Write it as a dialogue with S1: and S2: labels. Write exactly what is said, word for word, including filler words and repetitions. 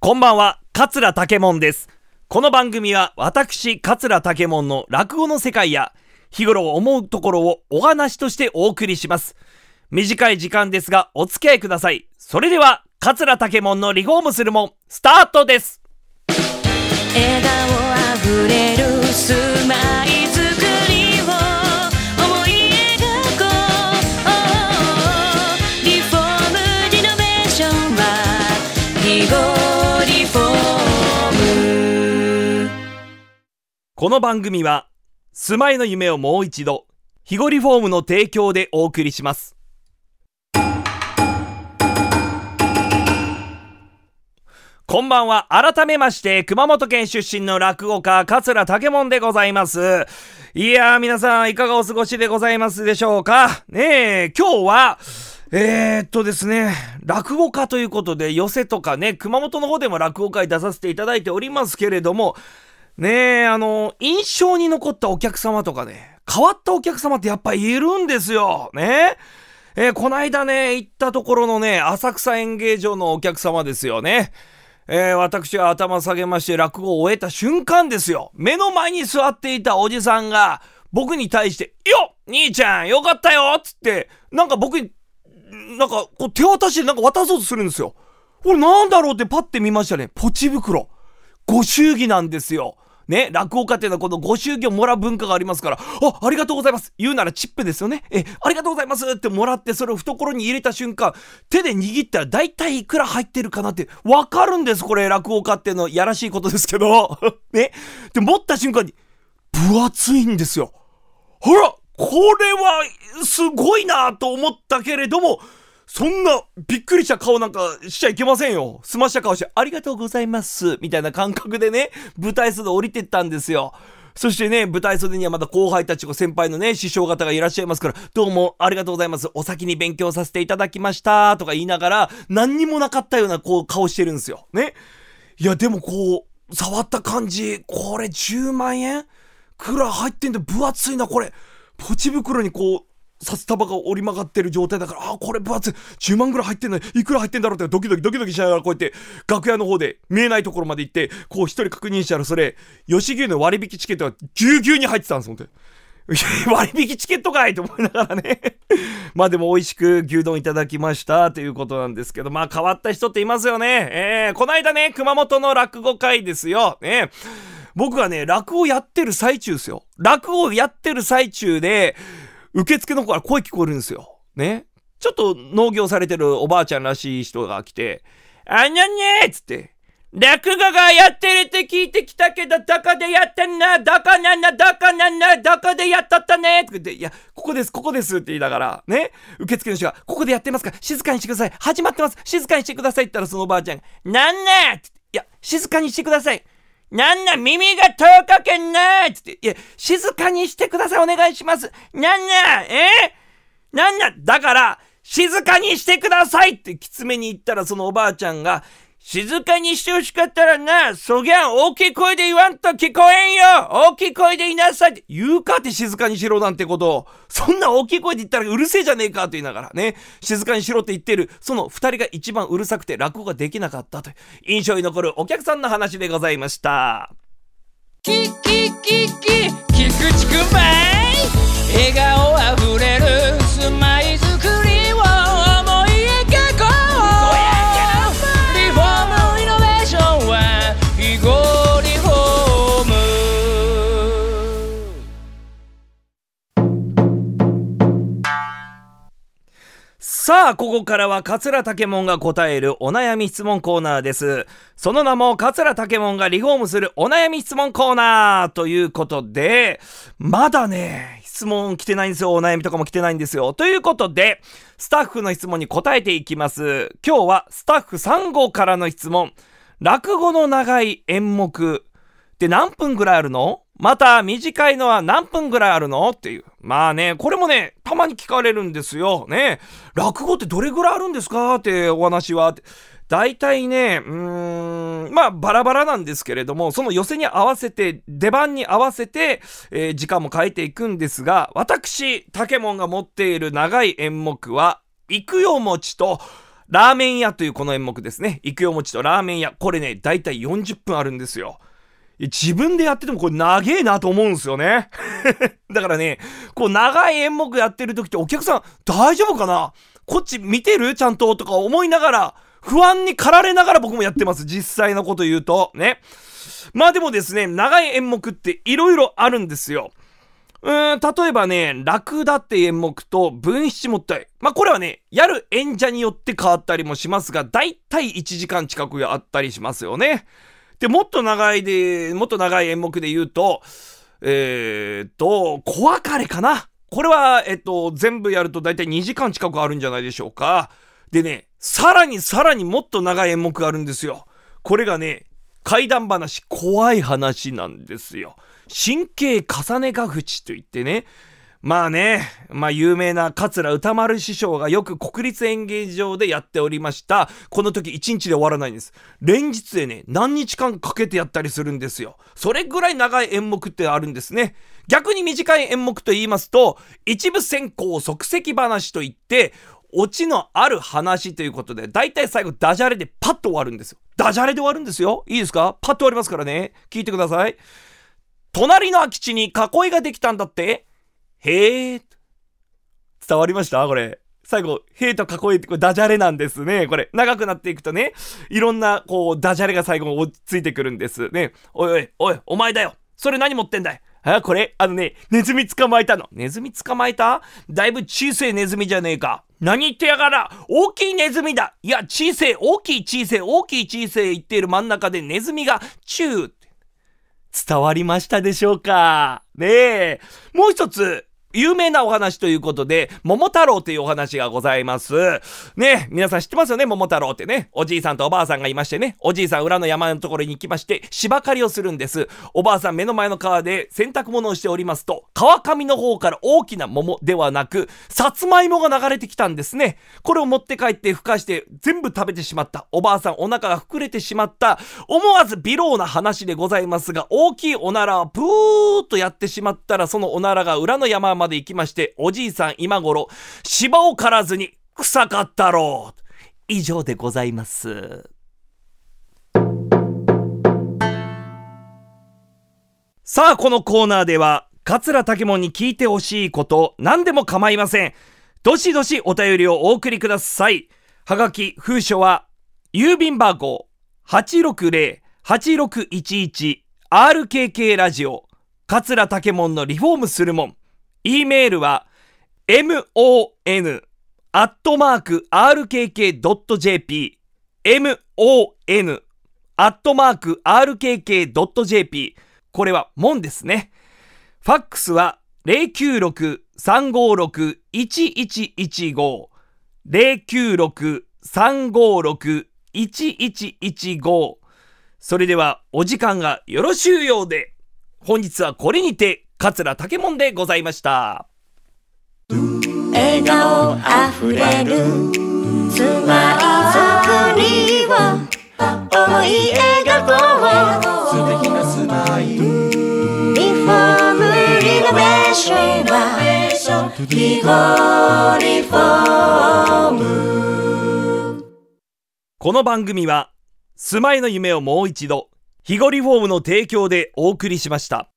S1: こんばんは、桂武門です。この番組は私桂武門の落語の世界や日頃思うところをお話としてお送りします。短い時間ですがお付き合いください。それでは桂武門のリフォームするもんスタートです。
S2: 笑顔あふれるスマイ作りを思い描こう。リフォームリノベーションはリゴリフォーム。
S1: この番組は住まいの夢をもう一度ヒゴリフォームの提供でお送りします。こんばんは。改めまして熊本県出身の落語家桂武門でございます。いやー、皆さんいかがお過ごしでございますでしょうかねえ。今日はえーっとですね落語家ということで、寄席とかね、熊本の方でも落語会出させていただいておりますけれどもねえ、あの印象に残ったお客様とかね、変わったお客様ってやっぱいるんですよね。えー、こないだね行ったところのね浅草演芸場のお客様ですよね。えー、私が頭下げまして落語を終えた瞬間ですよ、目の前に座っていたおじさんが僕に対して「よっ兄ちゃんよかったよ」っつってなんか僕になんかこう手渡しでなんか渡そうとするんですよ。これなんだろうってパッて見ましたね。ポチ袋ご祝儀なんですよね。落語家っていうのはこのご祝儀をもらう文化がありますから、あ、ありがとうございます、言うならチップですよね。え、ありがとうございますってもらって、それを懐に入れた瞬間手で握ったら大体いくら入ってるかなってわかるんです。これ落語家っていうのやらしいことですけどね。で持った瞬間に分厚いんですよ。ほらこれはすごいなと思ったけれども、そんなびっくりした顔なんかしちゃいけませんよ。済ました顔してありがとうございますみたいな感覚でね、舞台袖降りてったんですよ。そしてね、舞台袖にはまだ後輩たち、先輩のね師匠方がいらっしゃいますから、どうもありがとうございます、お先に勉強させていただきましたとか言いながら、何にもなかったようなこう顔してるんですよね。いやでもこう触った感じ、これじゅうまんえんくらい入ってんで分厚いな。これポチ袋にこう札束が折り曲がってる状態だから、あ、これ分厚い、じゅうまんぐらい入ってんのにいくら入ってんだろうってドキドキドキドキしながらこうやって楽屋の方で見えないところまで行ってこう一人確認したら、それ吉牛の割引チケットがぎゅうぎゅうに入ってたんですもん。割引チケットかいと思いながらねまあでも美味しく牛丼いただきましたということなんですけど、まあ変わった人っていますよね。えー、こないだね熊本の落語会ですよね。僕はね落語やってる最中ですよ。落語やってる最中で受付の子から声聞こえるんですよね。ちょっと農業されてるおばあちゃんらしい人が来て、あにゃねーっつって、落語がやってるって聞いてきたけどどこでやってんな、どこなんだどこなんだどこでやっとったねって言って、いやここですここですって言いながらね、受付の人がここでやってますから静かにしてください、始まってます静かにしてくださいって言ったら、そのおばあちゃんがなんなって言って、いや静かにしてください、なんな耳が遠かけんなーつって、いや静かにしてくださいお願いします、なんなえー、なんなだから静かにしてくださいってきつめに言ったら、そのおばあちゃんが静かにしてほしかったらな、そぎゃん大きい声で言わんと聞こえんよ、大きい声で言いなさいって言うかって、静かにしろなんてことを、そんな大きい声で言ったらうるせえじゃねえかと言いながらね、静かにしろって言ってるその二人が一番うるさくて落語ができなかったという印象に残るお客さんの話でございました。
S2: キキキキ菊池くんばい、笑顔あふれるスマイ作りを思い描こう。リフォームリノベーションはヒゴリフォーム。
S1: さあここからは桂武門が答えるお悩み質問コーナーです。その名も桂武門がリフォームするお悩み質問コーナーということで、まだね質問来てないんですよ。お悩みとかも来てないんですよ。ということでスタッフの質問に答えていきます。今日はスタッフさん号からの質問。落語の長い演目って何分ぐらいあるの？また短いのは何分ぐらいあるのっていう。まあね、これもねたまに聞かれるんですよね。落語ってどれぐらいあるんですかってお話は。だいたいね、うーんまあバラバラなんですけれども、その寄せに合わせて出番に合わせて、えー、時間も変えていくんですが、私武門が持っている長い演目は幾代餅とラーメン屋というこの演目ですね。行くよもちとラーメン屋。これね、だいたいよんじゅっぷんあるんですよ。自分でやっててもこれ長えなと思うんですよね。だからね、こう長い演目やってる時ってお客さん大丈夫かな？こっち見てる？ちゃんととか思いながら、不安に駆られながら僕もやってます。実際のこと言うと。ね。まあでもですね、長い演目っていろいろあるんですよ。うーん、例えばね、ラクダって演目と文七もったい。まあこれはね、やる演者によって変わったりもしますが、だいたいいちじかん近くあったりしますよね。で、もっと長いで、もっと長い演目で言うと、えーっと、小別れかな。これは、えっと、全部やるとだいたいにじかん近くあるんじゃないでしょうか。でね、さらにさらにもっと長い演目があるんですよ。これがね、怪談話、怖い話なんですよ。神経重ねが淵といってね、まあね、まあ有名な桂歌丸師匠がよく国立演芸場でやっておりました。この時一日で終わらないんです。連日でね、何日間かけてやったりするんですよ。それぐらい長い演目ってあるんですね。逆に短い演目と言いますと、一部先行即席話といって、オチのある話ということで、だいたい最後ダジャレでパッと終わるんですよ。ダジャレで終わるんですよ。いいですか？パッと終わりますからね。聞いてください。隣の空き地に囲いができたんだって？へー。伝わりました？これ。最後、へーと囲いってこれダジャレなんですね。これ。長くなっていくとね、いろんなこうダジャレが最後落ち着いてくるんですね。おいおい、おい、お前だよ。それ何持ってんだい？あ、これ、あのね、ネズミ捕まえたの。ネズミ捕まえた？だいぶ小さいネズミじゃねえか。何言ってやがら、大きいネズミだ。いや、小さい、大きい小さい、大きい小さい言っている真ん中でネズミがチューって。伝わりましたでしょうか？ねえ。もう一つ、有名なお話ということで、桃太郎というお話がございます。ねえ、皆さん知ってますよね、桃太郎ってね。おじいさんとおばあさんがいましてね、おじいさん裏の山のところに行きまして、芝刈りをするんです。おばあさん目の前の川で洗濯物をしておりますと、川上の方から大きな桃ではなく、さつまいもが流れてきたんですね。これを持って帰って孵化して全部食べてしまった。おばあさんお腹が膨れてしまった。思わず微老な話でございますが、大きいおならをプーッとやってしまったら、そのおならが裏の山まで行きまして、おじいさん今頃芝を刈らずに臭かったろう。以上でございます。さあ、このコーナーでは桂武門に聞いてほしいこと何でも構いません。どしどしお便りをお送りください。はがき封書は郵便番号 はちろくぜろ はちろくいちいち アールケーケー ラジオ桂武門のリフォームするもん。E メールは エムオーエヌ アットマーク アールケーケー ドット ジェーピー エムオーエヌ アットマーク アールケーケー ドット ジェーピー これはもんですね。ファックスは ゼロきゅうろく さんごろく いちいちいちご ゼロきゅうろく さんごろく いちいちいちご。それではお時間がよろしゅうようで、本日はこれにて桂武門でございました。
S3: 笑顔あふれる住まいづくりを思い描こう素敵な住まいリフォームリノベーションはリゴリフォーム。
S1: この番組は住まいの夢をもう一度、ヒゴリフォームの提供でお送りしました。